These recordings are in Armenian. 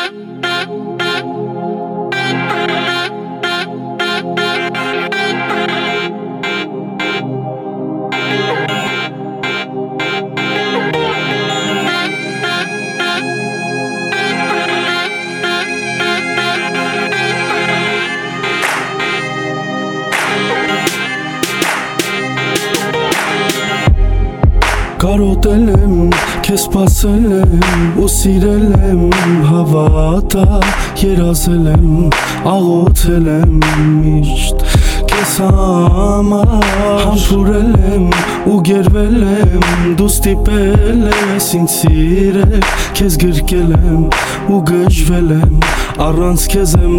Կարոտել եմ, քեզ սպասել եմ ու սիրել եմ հավատա, երազել եմ, աղոթել եմ միշտ քեզ համար, համբուրել եմ ու գերվել եմ, դու ստիպել ես ինձ սիրել, քեզ գրկել եմ ու գժվել եմ, առանց քեզ եմ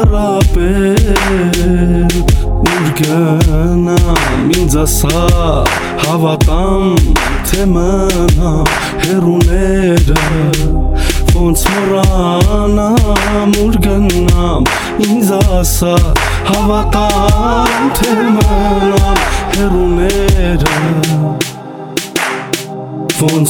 տառապել, ուր գնամ ինձ ասա, հավատամ թե մնամ հեռուները, ոնց մոռանամ ուր գնամ ինձ ասա, հավատամ թե մնամ հեռուները, ոնց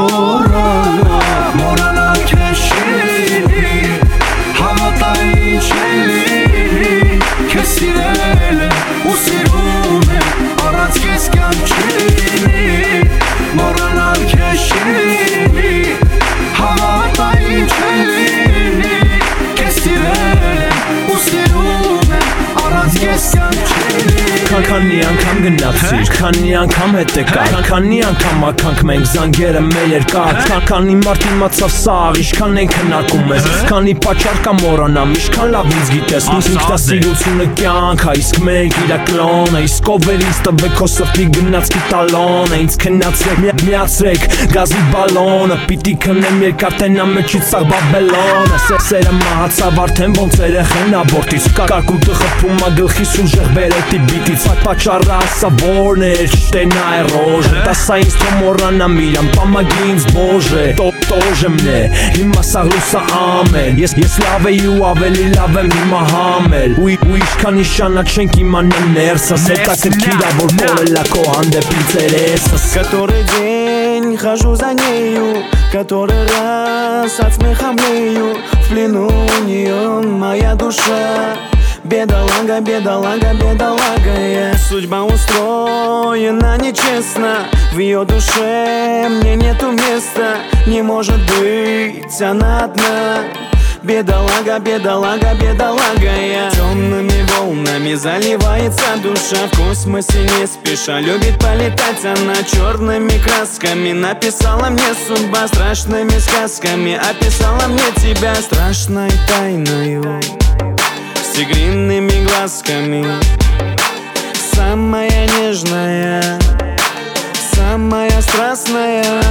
մոռանամ քեզ շիրինի, հավատա ինչ էլի, քեզ սիրել եմ ու սիրում եմ, առանց քեզ կյանք չի լինի, մոռանալ քեզ շիրինի, հավատա ինչ էլի, քեզ սիրել եմ ու սիրում եմ, առանց քեզ կյանք չի լինի. Քանի անգամ գնացիր, քանի անգամ հետ եկար, քանի անգամ ականք մենք զանգերը մեր երկար, քանի մարդ իմացավ սաղ, ինչքան ենք հնակում ես, քանի պատճառ կա մոռանամ, ինչքան լավ ինձ գիտես, ինքնասիրությունը կյանք, իսկ մենք իրա կլոնը, իսկ ով էր ինձ տվեք քո սրտի գնացքի տալոնը, ինձ քնացրեք, միացրեք գազի բալոնը, պիտի քնեմ երկար տենա մեջից սաղ բաբելոնը, սերը մահացավ արդեն ոնց երեխեն աբորտից, կարկուտը խփում ա գլխիս ուժեղ բերետի բիտից, պատճառը ասա որն էր, չտենա է ռոժը, տասա ինձ թո մոռանամ իրան, պամագի ինձ բոժը, տոժը մնե, հիմա սաղ լուսա ամեն, ես լավ էի ու ավելի լավ եմ հիմա համել, ու իշքան իշանա չենք իմանա ներսս, հետաքրքիր ա որ բոլելա քո հանդեպ ինձ երեսս. Который день хожу за нею, который раз отсмехомлею, в плену у нее моя душа. Бедолага, бедолага, бедолага я. Судьба устроена нечестно, в ее душе мне нету места, не может быть она одна. Бедолага, бедолага, бедолага я. Темными волнами заливается душа, в космосе не спеша любит полетать она. Черными красками написала мне судьба, страшными сказками описала мне тебя. Страшной тайною, с тигриными глазками, самая нежная, самая страстная.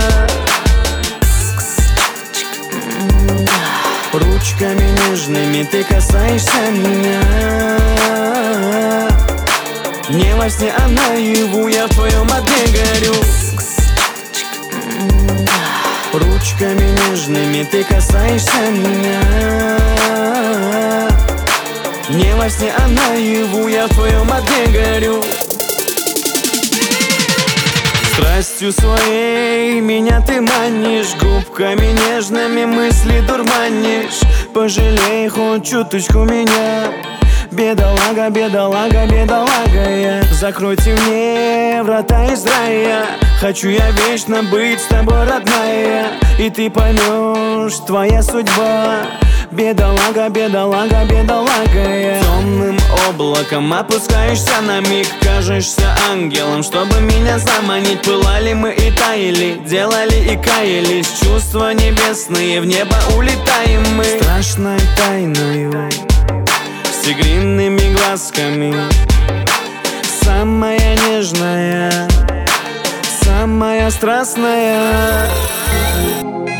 Ручками нежными ты касаешься меня, не во сне, а наяву я в твоем огне горю. Ручками нежными ты касаешься меня, не во сне, а наяву я в твоем огне горю. Страстью своей меня ты манишь, губками нежными мысли дурманишь. Пожалей хоть чуточку меня, бедолага, бедолага, бедолага я. Закройте мне врата из рая, хочу я вечно быть с тобой, родная, и ты поймешь, твоя судьба. Бедолага, бедолага, бедолага я. Темным облаком опускаешься на миг, кажешься ангелом, чтобы меня заманить. Пылали мы и таяли, делали и каялись, чувства небесные, в небо улетаем мы. Страшной тайною, с тигриными глазками, самая нежная, самая страстная.